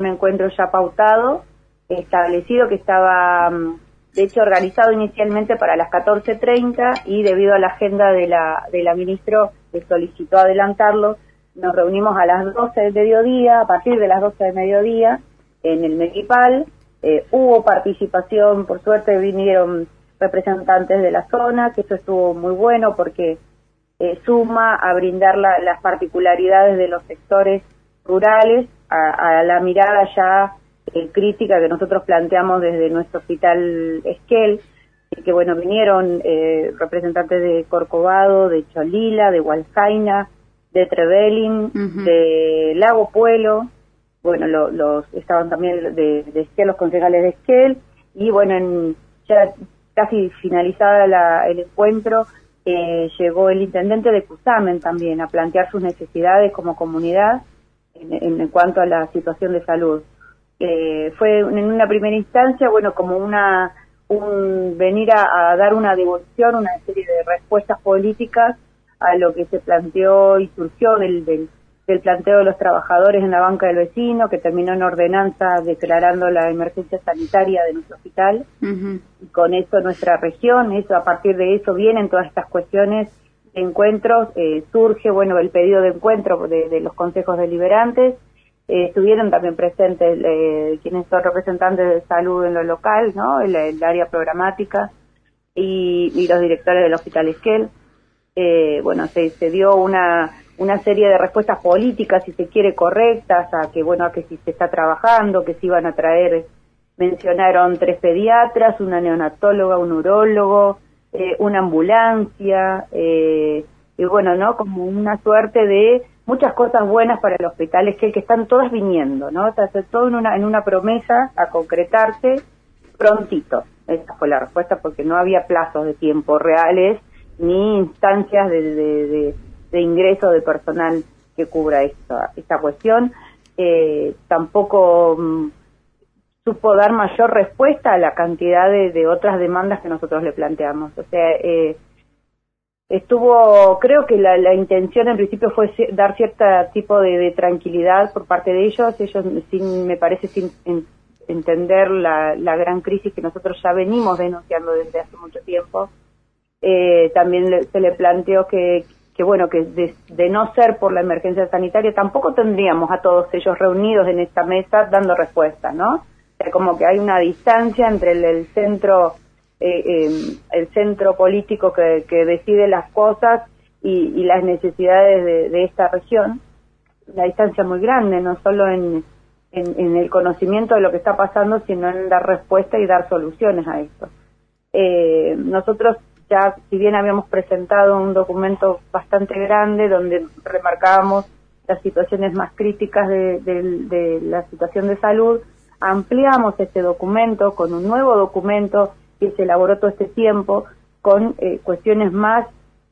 un encuentro ya pautado, establecido, que estaba, de hecho, organizado inicialmente para las 14:30 y debido a la agenda de la ministra que solicitó adelantarlo, nos reunimos a las 12 del mediodía, a partir de las 12 del mediodía, en el Melipal. Hubo participación, por suerte vinieron representantes de la zona, que eso estuvo muy bueno porque suma a brindar las particularidades de los sectores rurales a la mirada ya crítica que nosotros planteamos desde nuestro hospital Esquel. Y que bueno, vinieron representantes de Corcovado, de Cholila, de Hualcaina, de Trevelin, de Lago Puelo. Bueno, estaban también de Esquel, los concejales de Esquel, y bueno, ya casi finalizada el encuentro, llegó el intendente de Cusamen también a plantear sus necesidades como comunidad en cuanto a la situación de salud. Fue en una primera instancia, bueno, como venir a dar una devolución, una serie de respuestas políticas a lo que se planteó y surgió del planteo de los trabajadores en la banca del vecino, que terminó en ordenanza declarando la emergencia sanitaria de nuestro hospital, y con eso nuestra región, a partir de eso vienen todas estas cuestiones de encuentros, surge, bueno, el pedido de encuentro de los consejos deliberantes. Estuvieron también presentes quienes son representantes de salud en lo local, ¿no? El área programática y los directores del Hospital Esquel. Bueno, se dio una serie de respuestas políticas, si se quiere, correctas, a que si se está trabajando, que se iban a traer, mencionaron 3 pediatras, una neonatóloga, un urólogo, una ambulancia, y bueno, ¿no? Como una suerte de muchas cosas buenas para el hospital Esquel que están todas viniendo, ¿no? Está todo en una promesa a concretarse prontito. Esa fue la respuesta, porque no había plazos de tiempo reales ni instancias de ingreso de personal que cubra esta cuestión. Tampoco supo dar mayor respuesta a la cantidad de otras demandas que nosotros le planteamos. O sea, creo que la intención en principio fue dar cierto tipo de tranquilidad por parte de ellos me parece sin entender la gran crisis que nosotros ya venimos denunciando desde hace mucho tiempo. También se le planteó que de no ser por la emergencia sanitaria tampoco tendríamos a todos ellos reunidos en esta mesa dando respuesta, ¿no? O sea, como que hay una distancia entre el centro político que decide las cosas y las necesidades de esta región, una distancia muy grande, no solo en el conocimiento de lo que está pasando, sino en dar respuesta y dar soluciones a esto. Nosotros ya, si bien habíamos presentado un documento bastante grande donde remarcábamos las situaciones más críticas de la situación de salud, ampliamos este documento con un nuevo documento que se elaboró todo este tiempo con cuestiones más,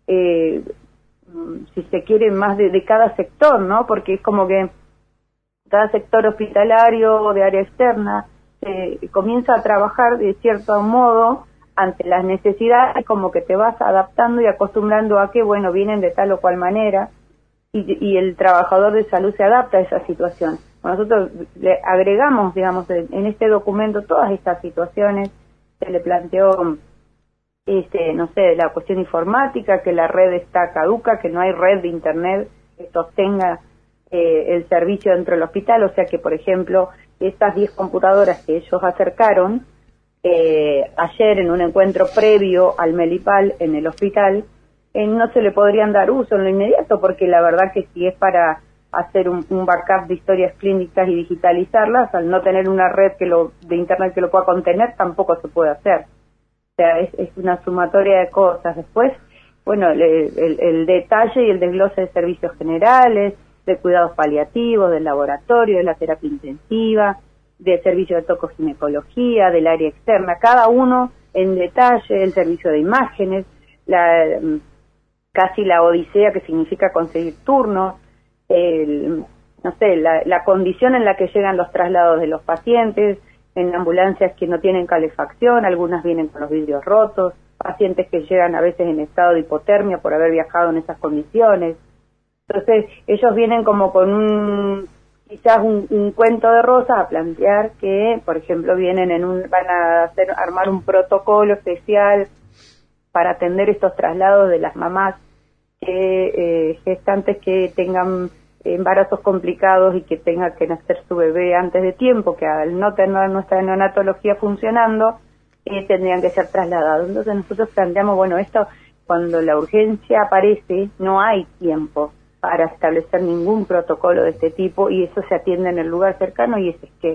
si se quiere, más de cada sector, ¿no? Porque es como que cada sector hospitalario o de área externa comienza a trabajar de cierto modo ante las necesidades, como que te vas adaptando y acostumbrando a que, bueno, vienen de tal o cual manera, y el trabajador de salud se adapta a esa situación. Nosotros le agregamos, digamos, en este documento todas estas situaciones. Se le planteó, no sé, la cuestión informática, que la red está caduca, que no hay red de internet que sostenga el servicio dentro del hospital, o sea que, por ejemplo, estas 10 computadoras que ellos acercaron ayer en un encuentro previo al Melipal en el hospital, no se le podrían dar uso en lo inmediato, porque la verdad que si es para hacer un backup de historias clínicas y digitalizarlas, al no tener una red de internet que lo pueda contener, tampoco se puede hacer. O sea, es una sumatoria de cosas. Después, bueno, el detalle y el desglose de servicios generales, de cuidados paliativos, del laboratorio, de la terapia intensiva, del servicio de tocoginecología, del área externa, cada uno en detalle, el servicio de imágenes, casi la odisea que significa conseguir turnos, no sé, la condición en la que llegan los traslados de los pacientes, en ambulancias que no tienen calefacción, algunas vienen con los vidrios rotos, pacientes que llegan a veces en estado de hipotermia por haber viajado en esas condiciones. Entonces, ellos vienen como con quizás un cuento de rosas a plantear que, por ejemplo, van a armar un protocolo especial para atender estos traslados de las mamás gestantes que tengan embarazos complicados y que tenga que nacer su bebé antes de tiempo, que al no tener nuestra neonatología funcionando, tendrían que ser trasladados. Entonces nosotros planteamos, bueno, esto cuando la urgencia aparece, no hay tiempo para establecer ningún protocolo de este tipo, y eso se atiende en el lugar cercano, y es que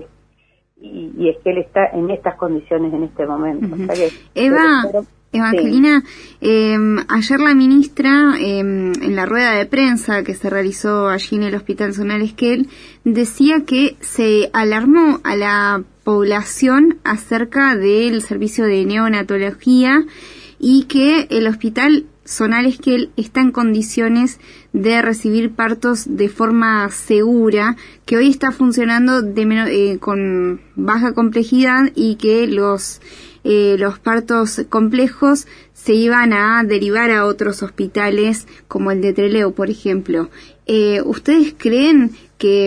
él está en estas condiciones en este momento. Uh-huh. O sea que, Evangelina, sí. Ayer la ministra, en la rueda de prensa que se realizó allí en el Hospital Zonal Esquel, decía que se alarmó a la población acerca del servicio de neonatología y que el Hospital Zonal Esquel está en condiciones de recibir partos de forma segura, que hoy está funcionando con baja complejidad, y que los partos complejos se iban a derivar a otros hospitales como el de Trelew, por ejemplo. ¿Ustedes creen que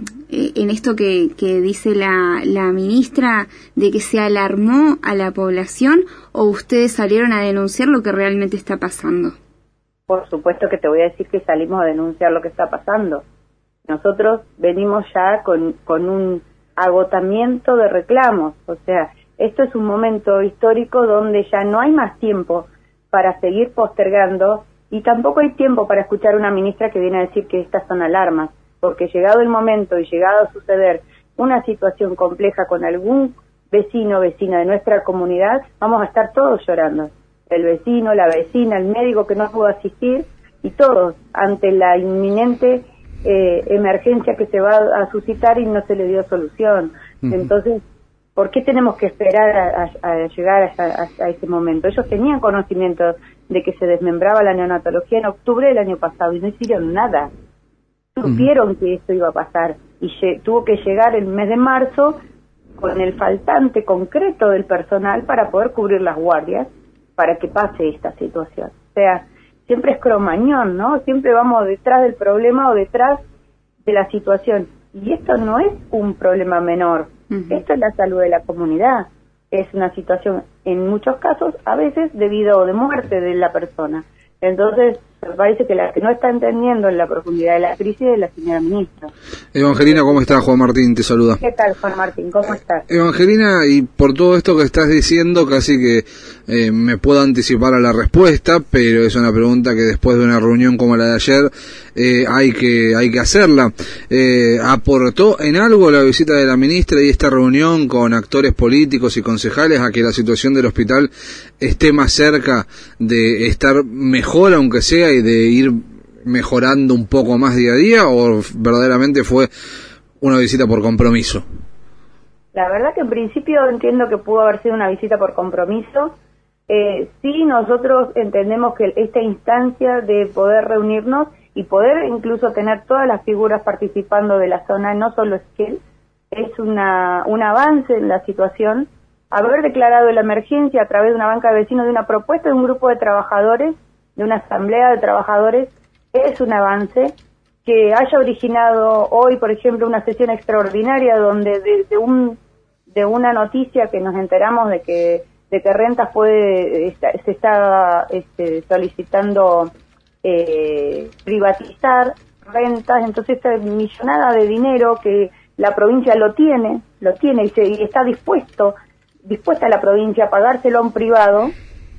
en esto que dice la ministra, de que se alarmó a la población, o ustedes salieron a denunciar lo que realmente está pasando? Por supuesto que te voy a decir que salimos a denunciar lo que está pasando. Nosotros venimos ya con un agotamiento de reclamos, o sea, esto es un momento histórico donde ya no hay más tiempo para seguir postergando, y tampoco hay tiempo para escuchar a una ministra que viene a decir que estas son alarmas, porque llegado el momento y llegado a suceder una situación compleja con algún vecino o vecina de nuestra comunidad, vamos a estar todos llorando. El vecino, la vecina, el médico que no pudo asistir, y todos ante la inminente emergencia que se va a suscitar y no se le dio solución. Uh-huh. Entonces, ¿por qué tenemos que esperar a llegar a ese momento? Ellos tenían conocimiento de que se desmembraba la neonatología en octubre del año pasado y no hicieron nada. Supieron que esto iba a pasar, y tuvo que llegar el mes de marzo con el faltante concreto del personal para poder cubrir las guardias para que pase esta situación. O sea, siempre es cromañón, ¿no? Siempre vamos detrás del problema o detrás de la situación. Y esto no es un problema menor. Uh-huh. Esto es la salud de la comunidad. Es una situación, en muchos casos, a veces debido de muerte de la persona. Entonces, me parece que la que no está entendiendo la profundidad de la crisis es la señora ministra. Evangelina, ¿cómo estás? Juan Martín te saluda. ¿Qué tal, Juan Martín? ¿Cómo estás? Evangelina, y por todo esto que estás diciendo, casi que me puedo anticipar a la respuesta, pero es una pregunta que después de una reunión como la de ayer hay que hacerla. ¿Aportó en algo la visita de la ministra y esta reunión con actores políticos y concejales a que la situación del hospital esté más cerca de estar mejor, aunque sea, y de ir mejorando un poco más día a día, o verdaderamente fue una visita por compromiso? La verdad que en principio entiendo que pudo haber sido una visita por compromiso. Sí, nosotros entendemos que esta instancia de poder reunirnos y poder incluso tener todas las figuras participando de la zona, no solo Esquel, es un avance en la situación. Haber declarado la emergencia a través de una banca de vecinos, de una propuesta de un grupo de trabajadores, de una asamblea de trabajadores, es un avance. Que haya originado hoy, por ejemplo, una sesión extraordinaria donde de una noticia que nos enteramos de que Rentas se está solicitando privatizar Rentas, entonces esta millonada de dinero que la provincia lo tiene y está dispuesta la provincia a pagárselo a un privado,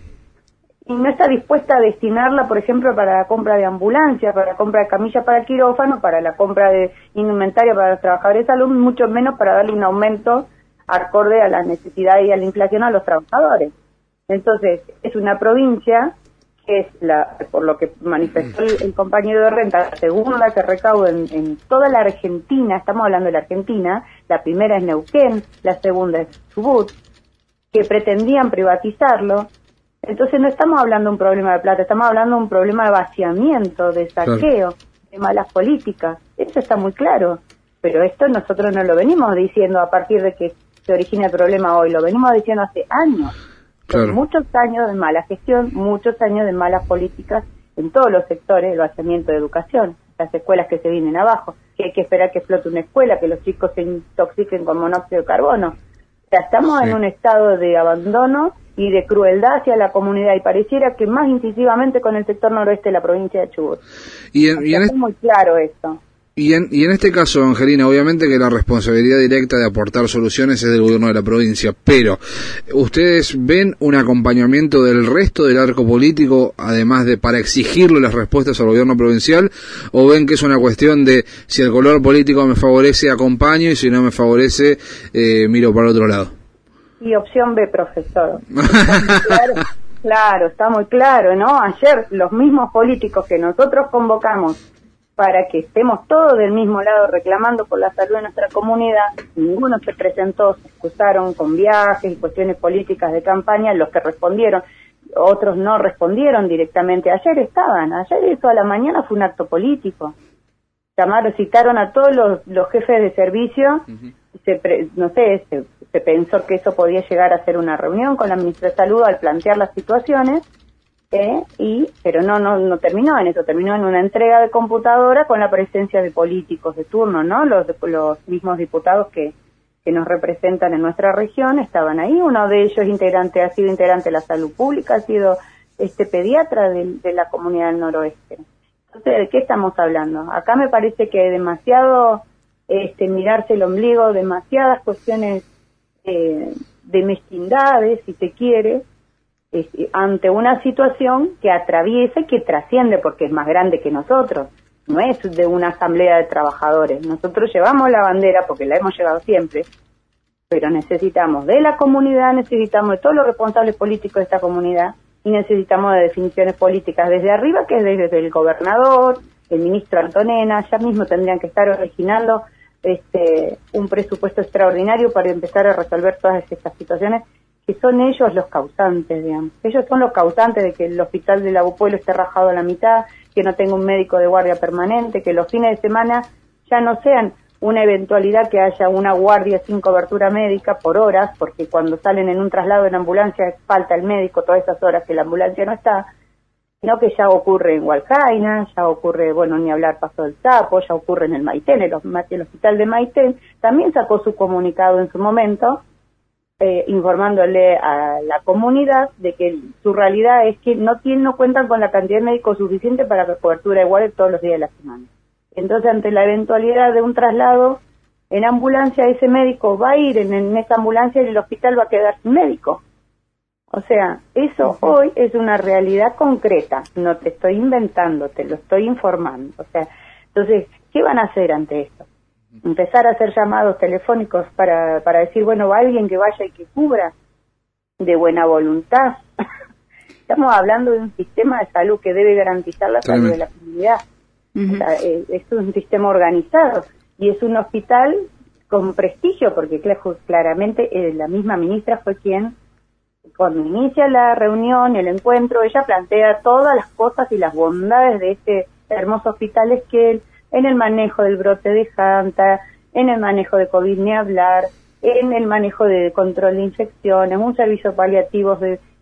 y no está dispuesta a destinarla, por ejemplo, para la compra de ambulancias, para la compra de camillas para el quirófano, para la compra de indumentaria para los trabajadores de salud, mucho menos para darle un aumento acorde a las necesidades y a la inflación a los trabajadores. Entonces, es una provincia que es, por lo que manifestó el compañero de Renta, la segunda que recauda en toda la Argentina. Estamos hablando de la Argentina, la primera es Neuquén, la segunda es Chubut, que pretendían privatizarlo. Entonces no estamos hablando de un problema de plata, estamos hablando de un problema de vaciamiento, de saqueo, de malas políticas. Eso está muy claro, pero esto nosotros no lo venimos diciendo a partir de que se origina el problema hoy, lo venimos diciendo hace años. Claro. Muchos años de mala gestión, muchos años de malas políticas en todos los sectores, el vaciamiento de educación, las escuelas que se vienen abajo, que hay que esperar que flote una escuela, que los chicos se intoxiquen con monóxido de carbono. O sea, estamos en un estado de abandono y de crueldad hacia la comunidad, y pareciera que más incisivamente con el sector noroeste de la provincia de Chubut. Es muy claro esto. Y en este caso, Angelina, obviamente que la responsabilidad directa de aportar soluciones es del gobierno de la provincia, pero ¿ustedes ven un acompañamiento del resto del arco político, además de para exigirle las respuestas al gobierno provincial, o ven que es una cuestión de si el color político me favorece, acompaño, y si no me favorece, miro para el otro lado? Y opción B, profesor. Claro, está muy claro, ¿no? Ayer los mismos políticos que nosotros convocamos para que estemos todos del mismo lado reclamando por la salud de nuestra comunidad, ninguno se presentó, se excusaron con viajes y cuestiones políticas de campaña. Los que respondieron, otros no respondieron directamente. Ayer eso a la mañana fue un acto político. Citaron a todos los jefes de servicio, se pensó que eso podía llegar a ser una reunión con la ministra de Salud al plantear las situaciones, pero no terminó en eso, terminó en una entrega de computadora con la presencia de políticos de turno, ¿no? Los mismos diputados que nos representan en nuestra región estaban ahí. Uno de ellos ha sido integrante de la salud pública, ha sido pediatra de la comunidad del noroeste. Entonces, ¿de qué estamos hablando? Acá me parece que hay demasiado mirarse el ombligo, demasiadas cuestiones de mezquindades, si se quiere, ante una situación que atraviesa y que trasciende, porque es más grande que nosotros, no es de una asamblea de trabajadores. Nosotros llevamos la bandera porque la hemos llevado siempre, pero necesitamos de la comunidad, necesitamos de todos los responsables políticos de esta comunidad, y necesitamos de definiciones políticas desde arriba, que es desde el gobernador, el ministro Antonena. Ya mismo tendrían que estar originando un presupuesto extraordinario para empezar a resolver todas estas situaciones, que son ellos los causantes, digamos. Ellos son los causantes de que el hospital de Lago Pueblo esté rajado a la mitad, que no tenga un médico de guardia permanente, que los fines de semana ya no sean una eventualidad que haya una guardia sin cobertura médica por horas, porque cuando salen en un traslado en ambulancia falta el médico todas esas horas que la ambulancia no está, sino que ya ocurre en Hualcaina, ya ocurre, ni hablar Paso del Sapo, ya ocurre en el Maitén, el hospital de Maitén también sacó su comunicado en su momento, informándole a la comunidad de que su realidad es que no cuentan con la cantidad de médicos suficiente para la cobertura de guardia todos los días de la semana. Entonces, ante la eventualidad de un traslado en ambulancia, ese médico va a ir en esa ambulancia y el hospital va a quedar sin médico. O sea, eso hoy es una realidad concreta, no te estoy inventando, te lo estoy informando. O sea, entonces, ¿qué van a hacer ante esto? Empezar a hacer llamados telefónicos para decir, va alguien que vaya y que cubra, de buena voluntad. Estamos hablando de un sistema de salud que debe garantizar la salud de la comunidad. O sea, es un sistema organizado y es un hospital con prestigio, porque claramente la misma ministra fue quien, cuando inicia la reunión, el encuentro, ella plantea todas las cosas y las bondades de este hermoso hospital Esquel, en el manejo del brote de Janta, en el manejo de COVID ni hablar, en el manejo de control de infecciones, un servicio paliativo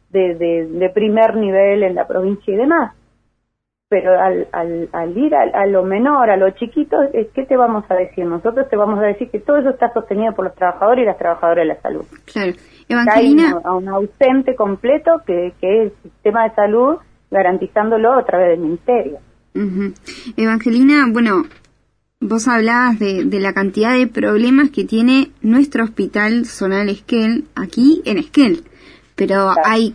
de primer nivel en la provincia y demás. Pero al ir a lo menor, a lo chiquito, ¿qué te vamos a decir? Nosotros te vamos a decir que todo eso está sostenido por los trabajadores y las trabajadoras de la salud. Claro. Evangelina, hay un ausente completo que es el sistema de salud, garantizándolo a través del ministerio. Evangelina, vos hablabas de la cantidad de problemas que tiene nuestro hospital zonal Esquel, aquí en Esquel, pero hay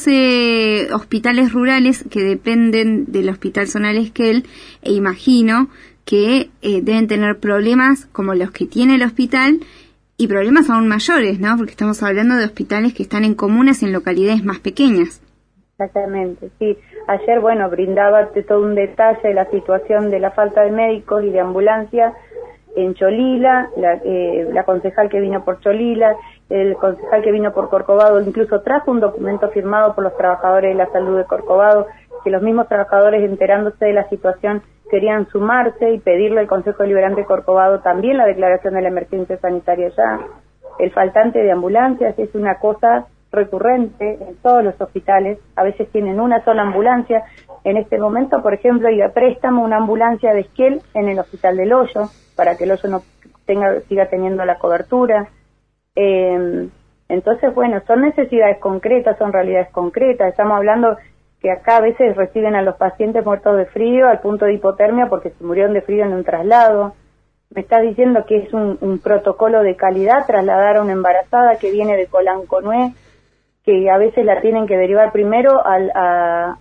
14 hospitales rurales que dependen del hospital zonal Esquel, e imagino que deben tener problemas como los que tiene el hospital, y problemas aún mayores, ¿no? Porque estamos hablando de hospitales que están en comunas, en localidades más pequeñas. Exactamente, sí. Ayer, brindaba todo un detalle de la situación de la falta de médicos y de ambulancia en Cholila, la concejal que vino por Cholila, el concejal que vino por Corcovado, incluso trajo un documento firmado por los trabajadores de la salud de Corcovado, que los mismos trabajadores, enterándose de la situación, querían sumarse y pedirle al Consejo Deliberante de Corcovado también la declaración de la emergencia sanitaria allá. El faltante de ambulancias es una cosa recurrente en todos los hospitales. A veces tienen una sola ambulancia. En este momento, por ejemplo, hay a préstamo una ambulancia de Esquel en el Hospital del Hoyo, para que el Hoyo no siga teniendo la cobertura. Entonces, bueno, son necesidades concretas, son realidades concretas. Estamos hablando que acá a veces reciben a los pacientes muertos de frío al punto de hipotermia porque se murieron de frío en un traslado. Me estás diciendo que es un protocolo de calidad trasladar a una embarazada que viene de Colanconué, que a veces la tienen que derivar primero al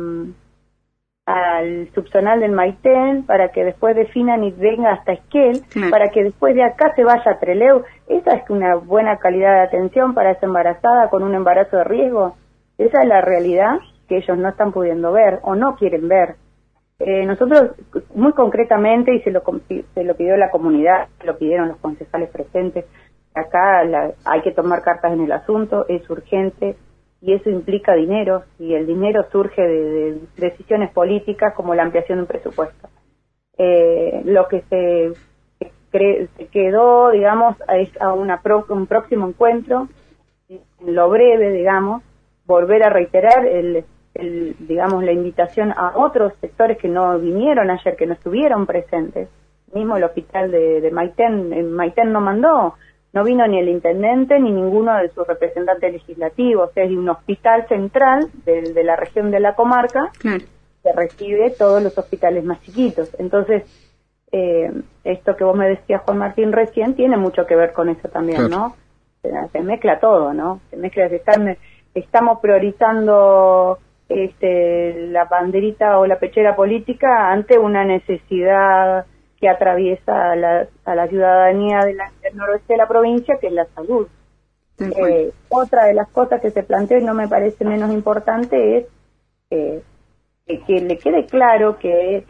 subzonal del Maitén, para que después definan y venga hasta Esquel, para que después de acá se vaya a Trelew. ¿Esa es una buena calidad de atención para esa embarazada con un embarazo de riesgo? Esa es la realidad que ellos no están pudiendo ver o no quieren ver. Nosotros, muy concretamente, y se lo pidió la comunidad, lo pidieron los concejales presentes, acá hay que tomar cartas en el asunto, es urgente, y eso implica dinero, y el dinero surge de decisiones políticas como la ampliación de un presupuesto. Lo que se quedó, digamos, es a un próximo encuentro, en lo breve, digamos, volver a reiterar digamos, la invitación a otros sectores que no vinieron ayer, que no estuvieron presentes. Mismo el hospital de Maitén, en Maitén no vino ni el intendente ni ninguno de sus representantes legislativos. O sea, es un hospital central de la región de la comarca, claro, que recibe todos los hospitales más chiquitos. Entonces, esto que vos me decías, Juan Martín, recién, tiene mucho que ver con eso también, claro, ¿no? Se mezcla todo, ¿no? Se mezcla, estamos priorizando la banderita o la pechera política ante una necesidad que atraviesa a la ciudadanía del noroeste de la provincia, que es la salud. Otra de las cosas que se planteó, y no me parece menos importante, es que le quede claro que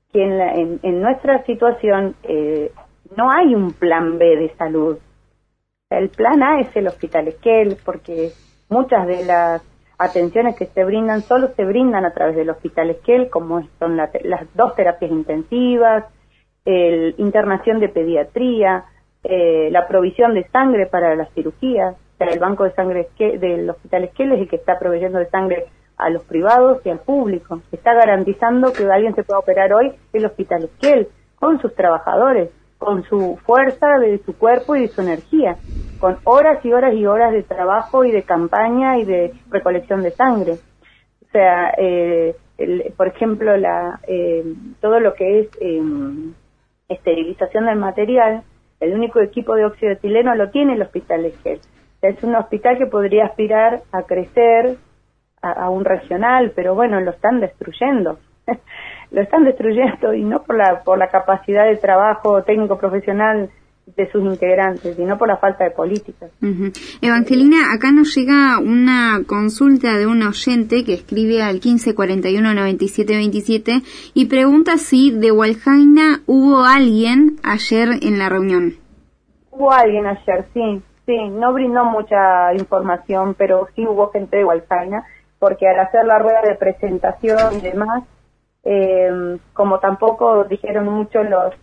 en nuestra situación no hay un plan B de salud. El plan A es el Hospital Esquel, porque muchas de las atenciones que se brindan solo se brindan a través del Hospital Esquel, como son las 2 terapias intensivas, internación de pediatría, la provisión de sangre para las cirugías. O sea, el banco de sangre del Hospital Esquel es el que está proveyendo de sangre a los privados y al público. Está garantizando que alguien se pueda operar hoy el Hospital Esquel, con sus trabajadores, con su fuerza de su cuerpo y de su energía, con horas y horas y horas de trabajo y de campaña y de recolección de sangre. O sea, por ejemplo, todo lo que es esterilización del material, el único equipo de óxido de etileno lo tiene el Hospital Esquel. O sea, es un hospital que podría aspirar a crecer a un regional, pero bueno, lo están destruyendo. Lo están destruyendo, y no por la capacidad de trabajo técnico profesional de sus integrantes, sino por la falta de políticas. Evangelina, acá nos llega una consulta de un oyente que escribe al 1541-9727 y pregunta si de Hualjaina hubo alguien ayer en la reunión. Hubo alguien ayer, sí, no brindó mucha información, pero sí hubo gente de Hualjaina, porque al hacer la rueda de presentación y demás, como tampoco dijeron mucho los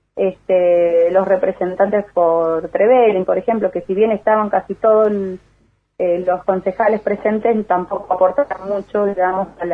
representantes por Trevelin, por ejemplo, que si bien estaban casi todos los concejales presentes, tampoco aportaron mucho, digamos, a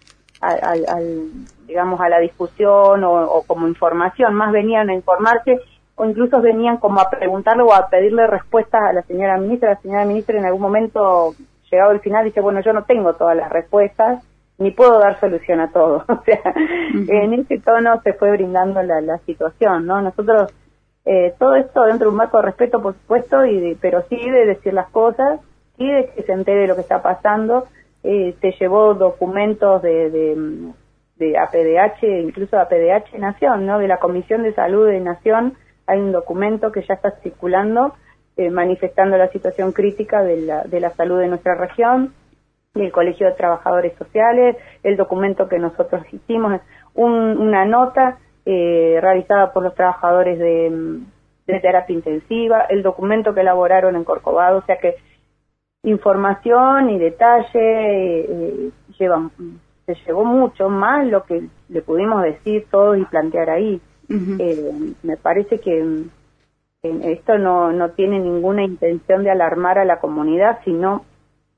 la discusión o como información. Más venían a informarse, o incluso venían como a preguntarle o a pedirle respuestas a la señora ministra. La señora ministra en algún momento, llegado al final, dice, bueno, yo no tengo todas las respuestas, ni puedo dar solución a todo. O sea, en ese tono se fue brindando la situación, ¿no? Nosotros, todo esto dentro de un marco de respeto, por supuesto, pero sí de decir las cosas, sí de que se entere de lo que está pasando. Se llevó documentos de APDH, incluso de APDH Nación, ¿no? De la Comisión de Salud de Nación, hay un documento que ya está circulando, manifestando la situación crítica de la salud de nuestra región, del Colegio de Trabajadores Sociales. El documento que nosotros hicimos es una nota realizada por los trabajadores de terapia intensiva, el documento que elaboraron en Corcovado. O sea que información y detalle se llevó mucho más lo que le pudimos decir todos y plantear ahí. Me parece que esto no tiene ninguna intención de alarmar a la comunidad, sino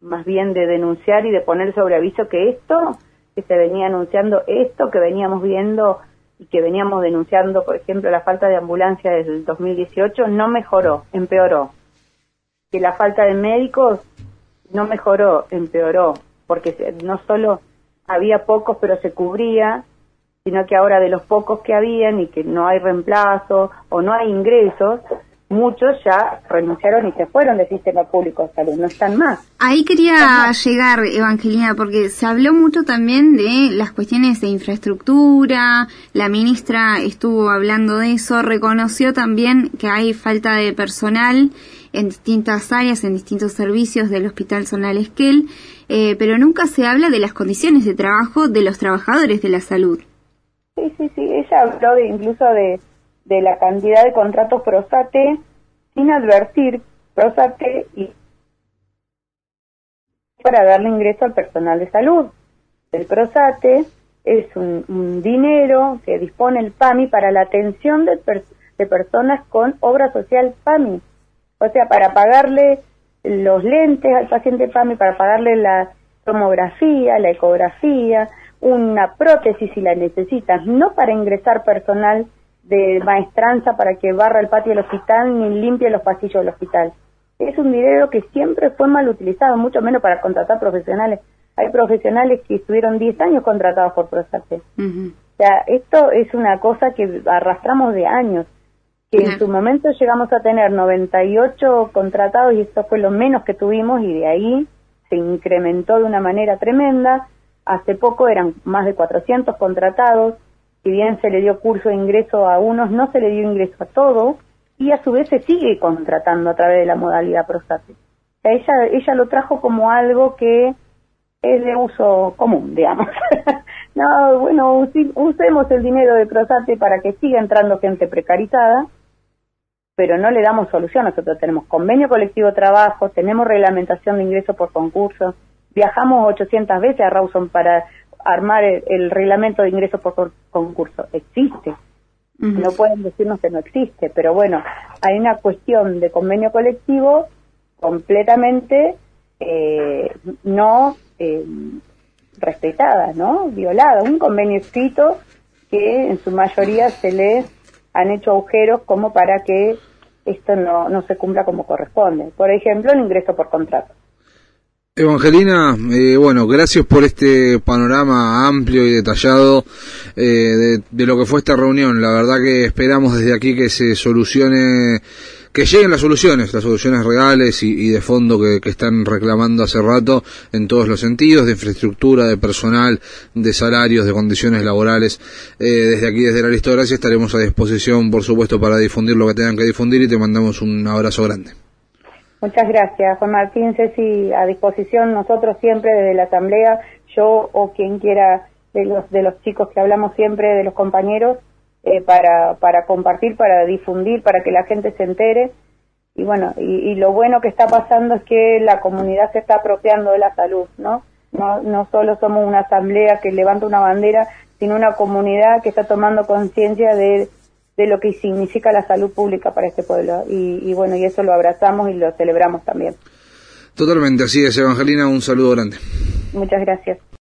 más bien de denunciar y de poner sobre aviso que esto, que se venía anunciando, esto que veníamos viendo y que veníamos denunciando, por ejemplo, la falta de ambulancia desde el 2018, no mejoró, empeoró. Que la falta de médicos no mejoró, empeoró, porque no solo había pocos, pero se cubría, sino que ahora de los pocos que habían y que no hay reemplazo o no hay ingresos, muchos ya renunciaron y se fueron del sistema público de salud, no están más. Ahí quería llegar, Evangelina, porque se habló mucho también de las cuestiones de infraestructura, la ministra estuvo hablando de eso, reconoció también que hay falta de personal en distintas áreas, en distintos servicios del Hospital Zonal Esquel, pero nunca se habla de las condiciones de trabajo de los trabajadores de la salud. Sí, ella habló incluso de la cantidad de contratos PROSATE sin advertir PROSATE y para darle ingreso al personal de salud. El PROSATE es un dinero que dispone el PAMI para la atención de personas con obra social PAMI. O sea, para pagarle los lentes al paciente PAMI, para pagarle la tomografía, la ecografía, una prótesis si la necesitas, no para ingresar personal de maestranza para que barra el patio del hospital ni limpie los pasillos del hospital. Es un dinero que siempre fue mal utilizado, mucho menos para contratar profesionales. Hay profesionales que estuvieron 10 años contratados por PROSATE. O sea, esto es una cosa que arrastramos de años, que en su momento llegamos a tener 98 contratados y esto fue lo menos que tuvimos y de ahí se incrementó de una manera tremenda. Hace poco eran más de 400 contratados, si bien se le dio curso de ingreso a unos, no se le dio ingreso a todos, y a su vez se sigue contratando a través de la modalidad PROSATE. O sea, ella lo trajo como algo que es de uso común, digamos. No, bueno, usemos el dinero de PROSATE para que siga entrando gente precarizada, pero no le damos solución. Nosotros tenemos convenio colectivo de trabajo, tenemos reglamentación de ingreso por concurso, viajamos 800 veces a Rawson para armar el reglamento de ingreso por concurso. Existe. No pueden decirnos que no existe, pero bueno, hay una cuestión de convenio colectivo completamente no respetada, ¿no? Violada. Un convenio escrito que en su mayoría se le han hecho agujeros como para que esto no se cumpla como corresponde. Por ejemplo, el ingreso por contrato. Evangelina, bueno, gracias por este panorama amplio y detallado de lo que fue esta reunión. La verdad que esperamos desde aquí que se solucione, que lleguen las soluciones reales y de fondo que están reclamando hace rato en todos los sentidos, de infraestructura, de personal, de salarios, de condiciones laborales. Desde aquí, desde la Aristocracia, estaremos a disposición, por supuesto, para difundir lo que tengan que difundir y te mandamos un abrazo grande. Muchas gracias, Juan Martín. Ceci, a disposición nosotros siempre desde la Asamblea, yo o quien quiera de los chicos que hablamos siempre, de los compañeros, para compartir, para difundir, para que la gente se entere. Y bueno, y lo bueno que está pasando es que la comunidad se está apropiando de la salud, ¿no? No solo somos una asamblea que levanta una bandera, sino una comunidad que está tomando conciencia de lo que significa la salud pública para este pueblo. Y bueno, y eso lo abrazamos y lo celebramos también. Totalmente, así es, Evangelina, un saludo grande. Muchas gracias.